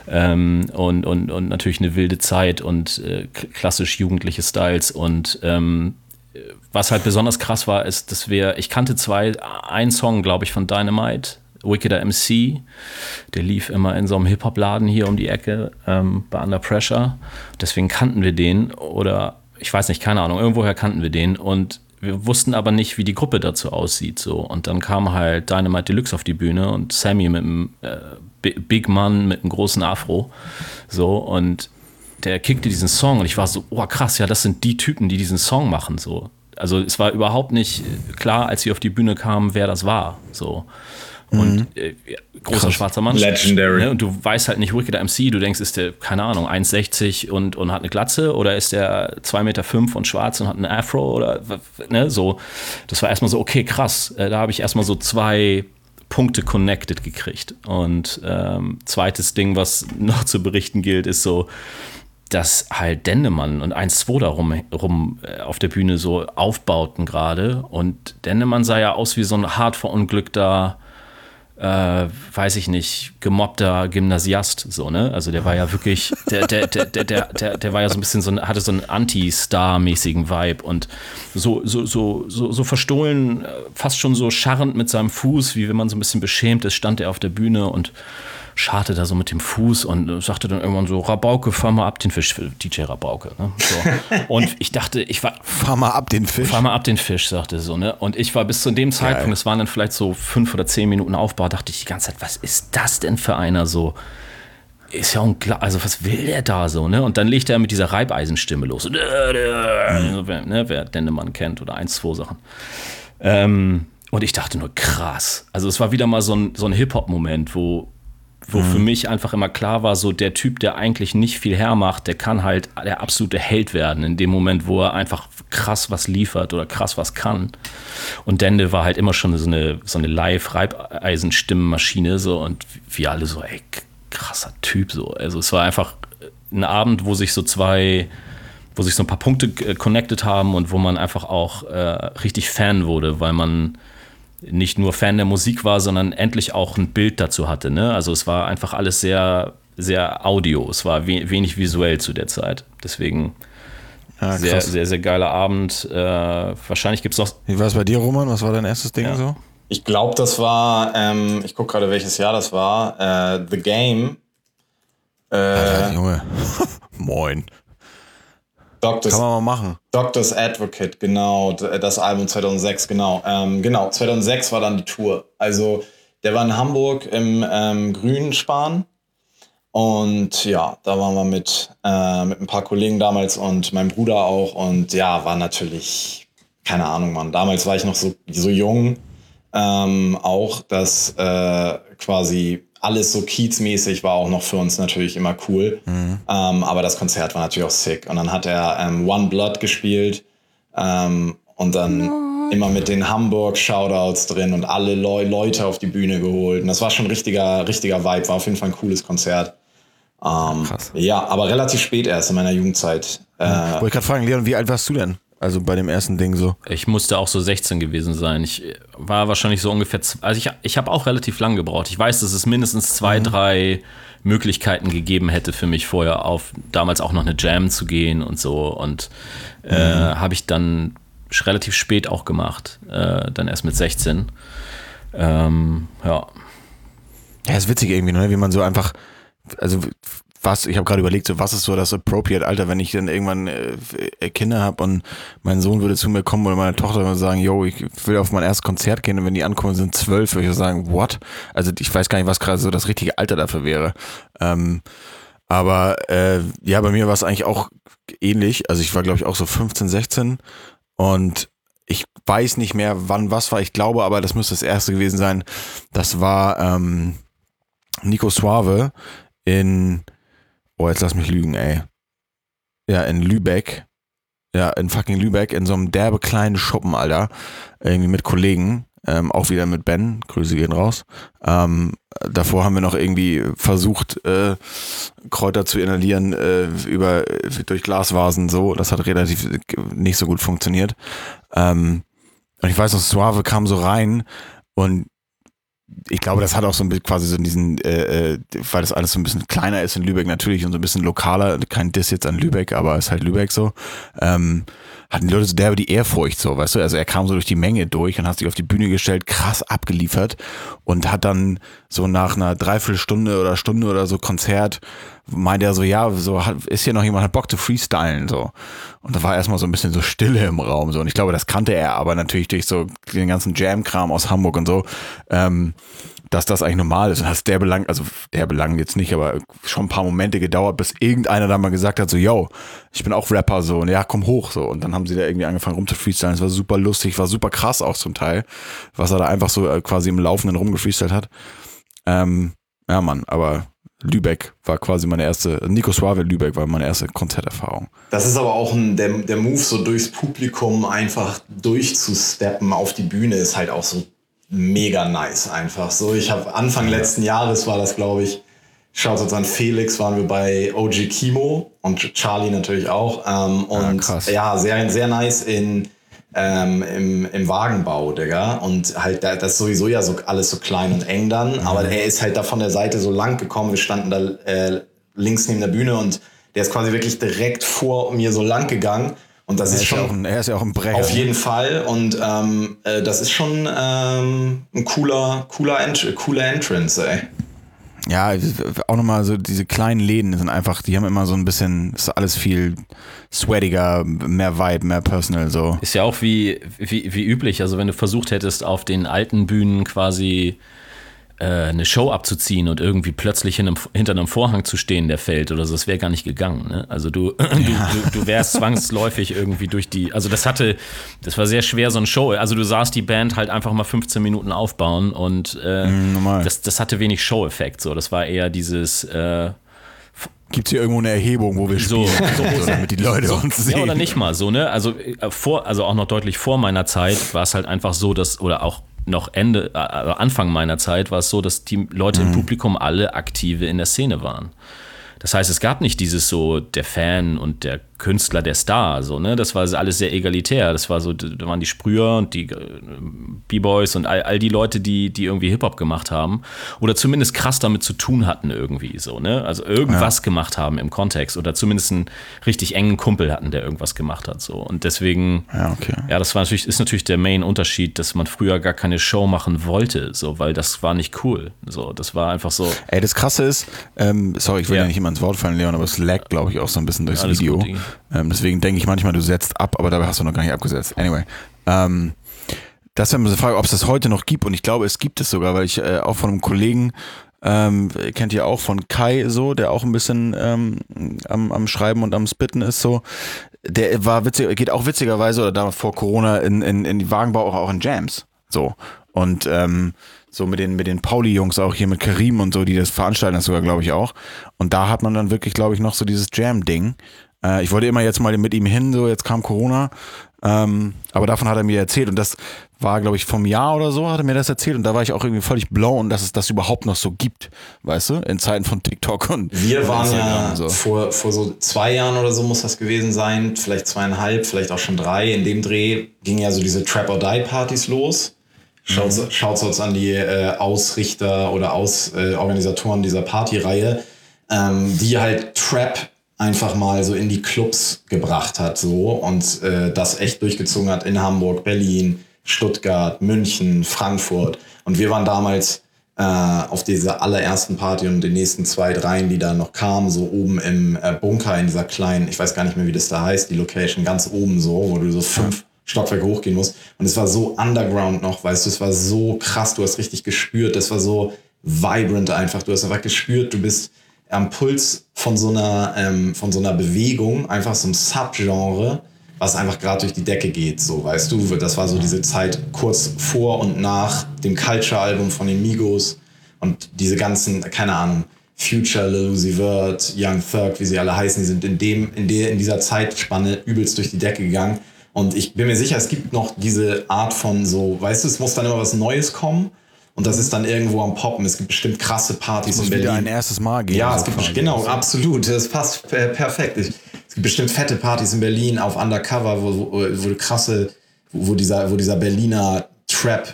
[SPEAKER 2] Und natürlich eine wilde Zeit und klassisch jugendliche Styles und was halt besonders krass war, ist, dass ich kannte einen Song, glaube ich, von Dynamite, Wickeder MC, der lief immer in so einem Hip-Hop-Laden hier um die Ecke bei Under Pressure, deswegen kannten wir den oder ich weiß nicht, keine Ahnung, irgendwoher kannten wir den und wir wussten aber nicht, wie die Gruppe dazu aussieht, so. Und dann kam halt Dynamite Deluxe auf die Bühne und Sammy mit einem Big Mann mit einem großen Afro, so, und der kickte diesen Song und ich war so, oh krass, ja, das sind die Typen, die diesen Song machen, so. Also es war überhaupt nicht klar, als sie auf die Bühne kamen, wer das war, so. Und großer krass. Schwarzer Mann.
[SPEAKER 3] Legendary.
[SPEAKER 2] Ne? Und du weißt halt nicht, Wickeder MC, du denkst, ist der, keine Ahnung, 1,60 und hat eine Glatze oder ist der 2,5 Meter und schwarz und hat einen Afro oder, ne, so. Das war erstmal so, okay, krass. Da habe ich erstmal so 2 Punkte connected gekriegt. Und zweites Ding, was noch zu berichten gilt, ist so, dass halt Dendemann und 1-2 da rum auf der Bühne so aufbauten gerade. Und Dendemann sah ja aus wie so ein hart verunglückter, weiß ich nicht, gemobbter Gymnasiast, so, ne? Also der war ja wirklich, der war ja so ein bisschen hatte so einen Anti-Star-mäßigen Vibe und so verstohlen, fast schon so scharrend mit seinem Fuß, wie wenn man so ein bisschen beschämt ist, stand er auf der Bühne und scharte da so mit dem Fuß und sagte dann irgendwann so, Rabauke, fahr mal ab den Fisch, DJ Rabauke. Ne? So. Und ich dachte,
[SPEAKER 1] fahr mal ab den Fisch.
[SPEAKER 2] Fahr mal ab den Fisch, sagte er so. Ne? Und ich war bis zu dem Zeitpunkt, es waren dann vielleicht so 5 oder 10 Minuten Aufbau, dachte ich die ganze Zeit, was ist das denn für einer so? Ist ja unklar, also was will der da so? Ne? Und dann legt er mit dieser Reibeisenstimme los. Wer Dendemann kennt oder 1-2 Sachen. Und ich dachte nur, krass. Also es war wieder mal so ein Hip-Hop-Moment, wo für mich einfach immer klar war, so der Typ, der eigentlich nicht viel hermacht, der kann halt der absolute Held werden in dem Moment, wo er einfach krass was liefert oder krass was kann. Und Dende war halt immer schon so eine Live-Reibeisenstimmmaschine so und wir alle so, ey, krasser Typ so. Also es war einfach ein Abend, wo sich so ein paar Punkte connected haben und wo man einfach auch richtig Fan wurde, weil man nicht nur Fan der Musik war, sondern endlich auch ein Bild dazu hatte. Ne? Also es war einfach alles sehr, sehr Audio. Es war wenig visuell zu der Zeit. Deswegen sehr, sehr, sehr geiler Abend. Wahrscheinlich gibt es noch...
[SPEAKER 1] Wie war es bei dir, Roman? Was war dein erstes Ding so?
[SPEAKER 3] Ich glaube, das war, ich gucke gerade, welches Jahr das war. The Game.
[SPEAKER 1] Alter, Junge. Moin. Kann man mal machen.
[SPEAKER 3] Doctor's Advocate, genau, das Album 2006, genau. 2006 war dann die Tour. Also der war in Hamburg im Grünspan und ja, da waren wir mit ein paar Kollegen damals und meinem Bruder auch und ja, war natürlich, keine Ahnung, Mann, damals war ich noch so jung, auch, dass quasi alles so kiezmäßig war auch noch für uns natürlich immer cool. Aber das Konzert war natürlich auch sick. Und dann hat er One Blood gespielt und dann immer mit den Hamburg-Shoutouts drin und alle Leute auf die Bühne geholt. Und das war schon richtiger Vibe. War auf jeden Fall ein cooles Konzert.
[SPEAKER 1] Krass.
[SPEAKER 3] Ja, aber relativ spät erst in meiner Jugendzeit.
[SPEAKER 1] Wollte ich gerade fragen, Leon, wie alt warst du denn? Also bei dem ersten Ding so.
[SPEAKER 2] Ich musste auch so 16 gewesen sein. Ich war wahrscheinlich so ungefähr, also ich habe auch relativ lang gebraucht. Ich weiß, dass es mindestens 2, 3 Möglichkeiten gegeben hätte für mich vorher damals auch noch eine Jam zu gehen und so. Und habe ich dann relativ spät auch gemacht. Dann erst mit 16. Ja,
[SPEAKER 1] ist witzig irgendwie, ne? Wie man so einfach, also ich habe gerade überlegt, so was ist so das appropriate Alter, wenn ich dann irgendwann Kinder habe und mein Sohn würde zu mir kommen oder meine Tochter würde sagen, yo, ich will auf mein erstes Konzert gehen und wenn die ankommen sind 12, würde ich sagen, what? Also ich weiß gar nicht, was gerade so das richtige Alter dafür wäre. Aber ja, bei mir war es eigentlich auch ähnlich. Also ich war, glaube ich, auch so 15, 16 und ich weiß nicht mehr, wann was war. Ich glaube aber, das müsste das erste gewesen sein. Das war Nico Suave jetzt lass mich lügen, ey. Ja, in Lübeck. Ja, in fucking Lübeck, in so einem derbe kleinen Schuppen, Alter. Irgendwie mit Kollegen. Auch wieder mit Ben. Grüße gehen raus. Davor haben wir noch irgendwie versucht, Kräuter zu inhalieren durch Glasvasen so. Das hat relativ nicht so gut funktioniert. Und ich weiß noch, Suave kam so rein und ich glaube, das hat auch so ein bisschen quasi so diesen, weil das alles so ein bisschen kleiner ist in Lübeck natürlich und so ein bisschen lokaler, kein Diss jetzt an Lübeck, aber ist halt Lübeck so, hatten die Leute so derbe die Ehrfurcht so, weißt du, also er kam so durch die Menge durch und hat sich auf die Bühne gestellt, krass abgeliefert und hat dann so nach einer Dreiviertelstunde oder Stunde oder so Konzert, meinte er so, ja, so ist hier noch jemand, hat Bock zu freestylen, so. Und da war erstmal so ein bisschen so Stille im Raum, so. Und ich glaube, das kannte er aber natürlich durch so den ganzen Jam-Kram aus Hamburg und so, dass das eigentlich normal ist. Und hat der Belang jetzt nicht, aber schon ein paar Momente gedauert, bis irgendeiner da mal gesagt hat, so, yo, ich bin auch Rapper, so. Und ja, komm hoch, so. Und dann haben sie da irgendwie angefangen rumzufreestylen. Es war super lustig, war super krass auch zum Teil, was er da einfach so quasi im Laufenden rumgefreestylt hat. Ja, Mann, aber Lübeck war quasi Nico Suave Lübeck war meine erste Konzerterfahrung.
[SPEAKER 3] Das ist aber auch der Move, so durchs Publikum einfach durchzusteppen auf die Bühne, ist halt auch so mega nice einfach. So, ich habe Anfang letzten Jahres war das, glaube ich, schaut uns an Felix, waren wir bei OG Kimo und Charlie natürlich auch. Und ja, sehr, sehr nice im Wagenbau, Digga. Und halt, das ist sowieso ja so alles so klein und eng dann. Aber er ist halt da von der Seite so lang gekommen. Wir standen da links neben der Bühne und der ist quasi wirklich direkt vor mir so lang gegangen. Und das ist schon.
[SPEAKER 1] Er ist ja auch ein Brecher.
[SPEAKER 3] Auf jeden Fall. Und das ist schon ein cooler Entrance, ey.
[SPEAKER 1] Ja, auch nochmal so diese kleinen Läden sind einfach, die haben immer so ein bisschen, ist alles viel sweatiger, mehr Vibe, mehr personal so.
[SPEAKER 2] Ist ja auch wie üblich, also wenn du versucht hättest, auf den alten Bühnen quasi eine Show abzuziehen und irgendwie plötzlich hinter einem Vorhang zu stehen, der fällt oder so, das wäre gar nicht gegangen. Ne? Also du wärst zwangsläufig irgendwie durch also das war sehr schwer, so eine Show. Also du sahst die Band halt einfach mal 15 Minuten aufbauen und das hatte wenig Show-Effekt. So. Das war eher dieses
[SPEAKER 1] Gibt es hier irgendwo eine Erhebung, wo wir spielen, so damit die Leute uns sehen?
[SPEAKER 2] Ja, oder nicht mal so, ne? Also auch noch deutlich vor meiner Zeit war es halt einfach so, oder auch noch Anfang meiner Zeit war es so, dass die Leute im Publikum alle Aktive in der Szene waren. Das heißt, es gab nicht dieses so, der Fan und der Künstler, der Star, so, ne? Das war alles sehr egalitär. Das war so, da waren die Sprüher und die B-Boys und all die Leute, die irgendwie Hip-Hop gemacht haben oder zumindest krass damit zu tun hatten irgendwie, so, ne? Also irgendwas gemacht haben im Kontext oder zumindest einen richtig engen Kumpel hatten, der irgendwas gemacht hat, so. Und deswegen, das ist natürlich der Main-Unterschied, dass man früher gar keine Show machen wollte, so, weil das war nicht cool. So, das war einfach so.
[SPEAKER 1] Ey, das Krasse ist, sorry, ich will ja nicht immer ins Wort fallen, Leon, aber es laggt, glaube ich, auch so ein bisschen durchs Video. Gut, deswegen denke ich manchmal, du setzt ab, aber dabei hast du noch gar nicht abgesetzt. Anyway. Das ist ja eine Frage, ob es das heute noch gibt. Und ich glaube, es gibt es sogar, weil ich auch von einem Kollegen, kennt ihr auch von Kai so, der auch ein bisschen am Schreiben und am Spitten ist so. Der war geht auch witzigerweise oder da vor Corona in die Wagenbau auch in Jams. So. Und so mit den Pauli-Jungs auch hier mit Karim und so, die das veranstalten, das sogar, glaube ich, auch. Und da hat man dann wirklich, glaube ich, noch so dieses Jam-Ding. Ich wollte immer jetzt mal mit ihm hin, so jetzt kam Corona. Aber davon hat er mir erzählt und das war, glaube ich, vom Jahr oder so hat er mir das erzählt und da war ich auch irgendwie völlig blown, dass es das überhaupt noch so gibt, weißt du, in Zeiten von TikTok und
[SPEAKER 3] wir waren ja so. Vor so 2 Jahren oder so muss das gewesen sein, vielleicht 2,5, vielleicht auch schon 3. In dem Dreh gingen ja so diese Trap-or-Die-Partys los. Schaut uns an die Ausrichter oder Organisatoren dieser Partyreihe, die halt Trap einfach mal so in die Clubs gebracht hat so und das echt durchgezogen hat in Hamburg, Berlin, Stuttgart, München, Frankfurt. Und wir waren damals auf dieser allerersten Party und den nächsten 2, 3, die da noch kamen, so oben im Bunker in dieser kleinen, ich weiß gar nicht mehr, wie das da heißt, die Location, ganz oben so, wo du so 5 Stockwerke hochgehen musst. Und es war so underground noch, weißt du, es war so krass, du hast richtig gespürt, das war so vibrant einfach, du hast einfach gespürt, du bist am Puls von so einer Bewegung, einfach so ein Subgenre, was einfach gerade durch die Decke geht, so, weißt du, das war so diese Zeit kurz vor und nach dem Culture-Album von den Migos und diese ganzen, keine Ahnung, Future, Lil Uzi Vert, Young Thug, wie sie alle heißen, die sind in dieser Zeitspanne übelst durch die Decke gegangen und ich bin mir sicher, es gibt noch diese Art von so, weißt du, es muss dann immer was Neues kommen und das ist dann irgendwo am Poppen, es gibt bestimmt krasse Partys in Berlin.
[SPEAKER 1] Wieder ein erstes Mal gehen.
[SPEAKER 3] Ja, es gibt, genau, absolut, das passt perfekt. Es gibt bestimmt fette Partys in Berlin auf Undercover, wo dieser Berliner Trap,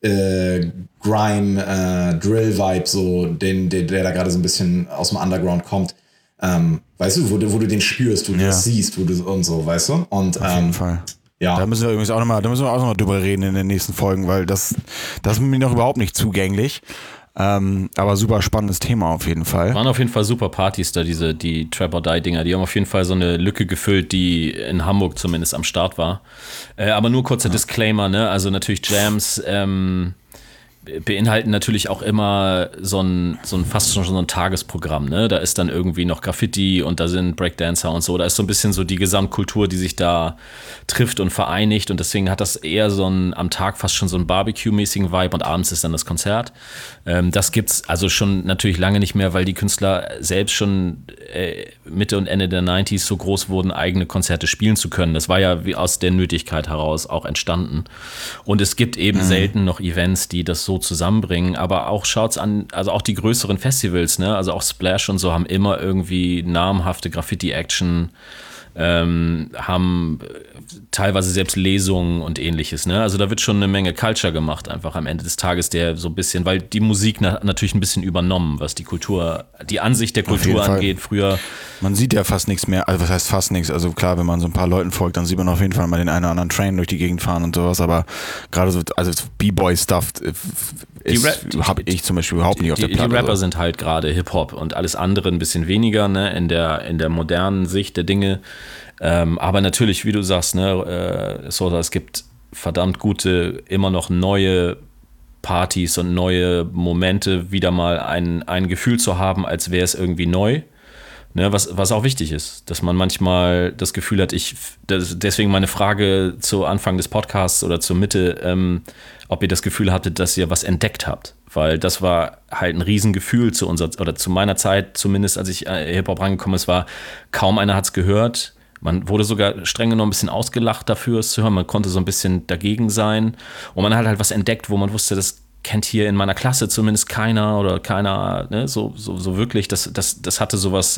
[SPEAKER 3] Grime, Drill-Vibe, so, der da gerade so ein bisschen aus dem Underground kommt, weißt du, wo du den spürst, wo du das siehst, und so, weißt du? Und,
[SPEAKER 1] auf jeden Fall.
[SPEAKER 3] Ja.
[SPEAKER 1] Da müssen wir übrigens auch noch drüber reden in den nächsten Folgen, weil das ist mir noch überhaupt nicht zugänglich. Aber super spannendes Thema auf jeden Fall.
[SPEAKER 2] Waren auf jeden Fall super Partys da, die Trap or Die Dinger. Die haben auf jeden Fall so eine Lücke gefüllt, die in Hamburg zumindest am Start war. Aber nur kurzer Disclaimer, ne? Also natürlich Jams beinhalten natürlich auch immer so ein fast schon so ein Tagesprogramm, ne? Da ist dann irgendwie noch Graffiti und da sind Breakdancer und so. Da ist so ein bisschen so die Gesamtkultur, die sich da trifft und vereinigt und deswegen hat das eher so am Tag fast schon so einen Barbecue-mäßigen Vibe und abends ist dann das Konzert. Das gibt's also schon natürlich lange nicht mehr, weil die Künstler selbst schon Mitte und Ende der 90s so groß wurden, eigene Konzerte spielen zu können. Das war ja wie aus der Nötigkeit heraus auch entstanden. Und es gibt eben selten noch Events, die das so zusammenbringen, aber auch schaut's an, also auch die größeren Festivals, ne, also auch Splash und so haben immer irgendwie namhafte Graffiti-Action, haben teilweise selbst Lesungen und ähnliches, ne, also da wird schon eine Menge Culture gemacht, einfach am Ende des Tages, der so ein bisschen, weil die Musik natürlich ein bisschen übernommen, was die Kultur, die Ansicht der Kultur angeht, früher.
[SPEAKER 1] Man sieht ja fast nichts mehr, also was heißt fast nichts, also klar, wenn man so ein paar Leuten folgt, dann sieht man auf jeden Fall mal den einen oder anderen Train durch die Gegend fahren und sowas, aber gerade so, also B-Boy-Stuff habe ich zum Beispiel überhaupt nicht auf der Platte.
[SPEAKER 2] Die Rapper sind halt gerade Hip-Hop und alles andere ein bisschen weniger, ne, in der modernen Sicht der Dinge, aber natürlich, wie du sagst, ne, es gibt verdammt gute, immer noch neue Partys und neue Momente, wieder mal ein Gefühl zu haben, als wäre es irgendwie neu. Ne, was auch wichtig ist, dass man manchmal das Gefühl hat, deswegen meine Frage zu Anfang des Podcasts oder zur Mitte, ob ihr das Gefühl hattet, dass ihr was entdeckt habt, weil das war halt ein Riesengefühl zu meiner Zeit, zumindest als ich Hip-Hop rangekommen ist, war, kaum einer hat's gehört. Man wurde sogar streng genommen ein bisschen ausgelacht dafür, es zu hören. Man konnte so ein bisschen dagegen sein und man hat halt was entdeckt, wo man wusste, das kennt hier in meiner Klasse zumindest keiner, ne, so wirklich, das hatte sowas,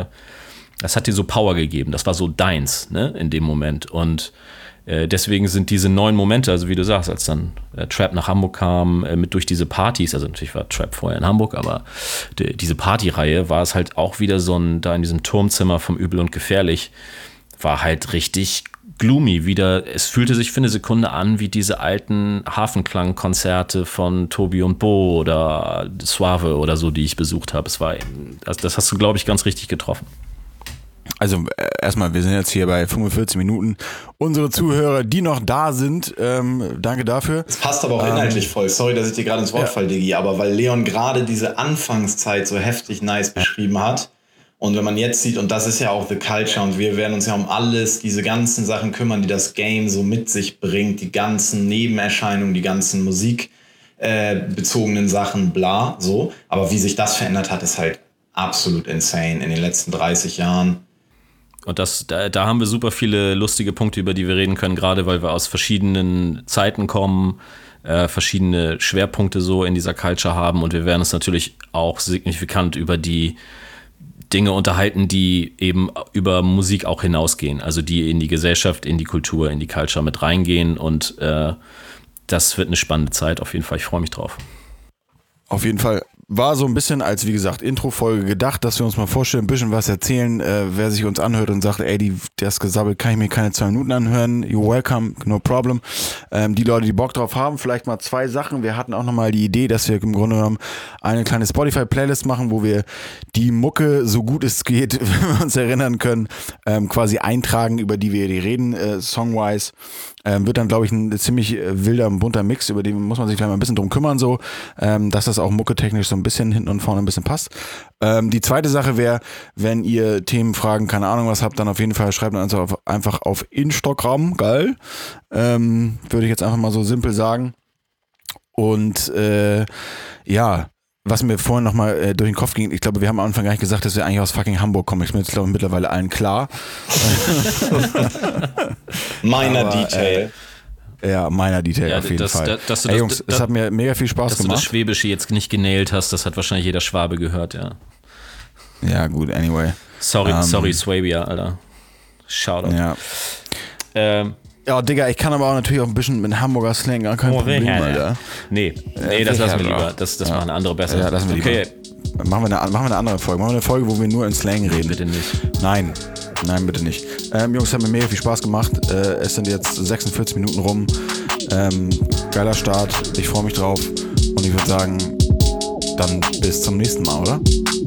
[SPEAKER 2] das hat dir so Power gegeben, das war so deins, ne, in dem Moment und deswegen sind diese neuen Momente, also wie du sagst, als dann Trap nach Hamburg kam, mit durch diese Partys, also natürlich war Trap vorher in Hamburg, aber diese Partyreihe war es halt auch wieder da in diesem Turmzimmer vom Übel und Gefährlich, war halt richtig gloomy wieder. Es fühlte sich für eine Sekunde an wie diese alten Hafenklang-Konzerte von Tobi und Bo oder Suave oder so, die ich besucht habe. Das hast du, glaube ich, ganz richtig getroffen.
[SPEAKER 1] Also erstmal, wir sind jetzt hier bei 45 Minuten. Unsere Zuhörer, die noch da sind, danke dafür.
[SPEAKER 3] Es passt aber auch inhaltlich voll. Sorry, dass ich dir gerade ins Wort falle, Digi, aber weil Leon gerade diese Anfangszeit so heftig nice beschrieben hat. Und wenn man jetzt sieht, und das ist ja auch The Culture, und wir werden uns ja um diese ganzen Sachen kümmern, die das Game so mit sich bringt, die ganzen Nebenerscheinungen, die ganzen musikbezogenen Sachen, bla, so. Aber wie sich das verändert hat, ist halt absolut insane in den letzten 30 Jahren.
[SPEAKER 2] Und da haben wir super viele lustige Punkte, über die wir reden können, gerade weil wir aus verschiedenen Zeiten kommen, verschiedene Schwerpunkte so in dieser Culture haben, und wir werden uns natürlich auch signifikant über die Dinge unterhalten, die eben über Musik auch hinausgehen, also die in die Gesellschaft, in die Kultur, in die Culture mit reingehen, und das wird eine spannende Zeit auf jeden Fall, ich freue mich drauf.
[SPEAKER 1] Auf jeden Fall. war so ein bisschen als, wie gesagt, Intro-Folge gedacht, dass wir uns mal vorstellen, ein bisschen was erzählen, wer sich uns anhört und sagt, ey, das Gesabbel kann ich mir keine 2 Minuten anhören, you're welcome, no problem. Die Leute, die Bock drauf haben, vielleicht mal 2 Sachen. Wir hatten auch nochmal die Idee, dass wir im Grunde genommen eine kleine Spotify-Playlist machen, wo wir die Mucke, so gut es geht, wenn wir uns erinnern können, quasi eintragen, über die wir reden, songwise. Wird dann, glaube ich, ein ziemlich wilder, bunter Mix, über den muss man sich gleich mal ein bisschen drum kümmern, so, dass das auch mucketechnisch so ein bisschen hinten und vorne ein bisschen passt. Die zweite Sache wäre, wenn ihr Themen, Fragen, keine Ahnung was habt, dann auf jeden Fall schreibt uns einfach auf Instagram, geil. Würde ich jetzt einfach mal so simpel sagen. Und ja, was mir vorhin nochmal durch den Kopf ging, ich glaube, wir haben am Anfang gar nicht gesagt, dass wir eigentlich aus fucking Hamburg kommen. Ich bin jetzt, glaube ich, mittlerweile allen klar.
[SPEAKER 3] Meiner Detail.
[SPEAKER 1] Ja, meiner Detail auf jeden Fall. Hey Jungs, es hat mir mega viel Spaß gemacht.
[SPEAKER 2] Dass du das Schwäbische jetzt nicht genäht hast, das hat wahrscheinlich jeder Schwabe gehört, ja.
[SPEAKER 1] Ja, gut, anyway.
[SPEAKER 2] Sorry, Swabia, Alter. Shoutout.
[SPEAKER 1] Ja. Ja, Digga, ich kann aber auch natürlich auch ein bisschen mit Hamburger Slang, gar kein Problem, Alter.
[SPEAKER 2] Nee, das lassen wir lieber. Das machen andere besser.
[SPEAKER 1] Ja, lassen wir lieber. Machen wir eine andere Folge. Machen wir eine Folge, wo wir nur in Slang reden.
[SPEAKER 2] Bitte nicht.
[SPEAKER 1] Nein, bitte nicht. Jungs, hat mir mega viel Spaß gemacht. Es sind jetzt 46 Minuten rum. Geiler Start. Ich freue mich drauf. Und ich würde sagen, dann bis zum nächsten Mal, oder?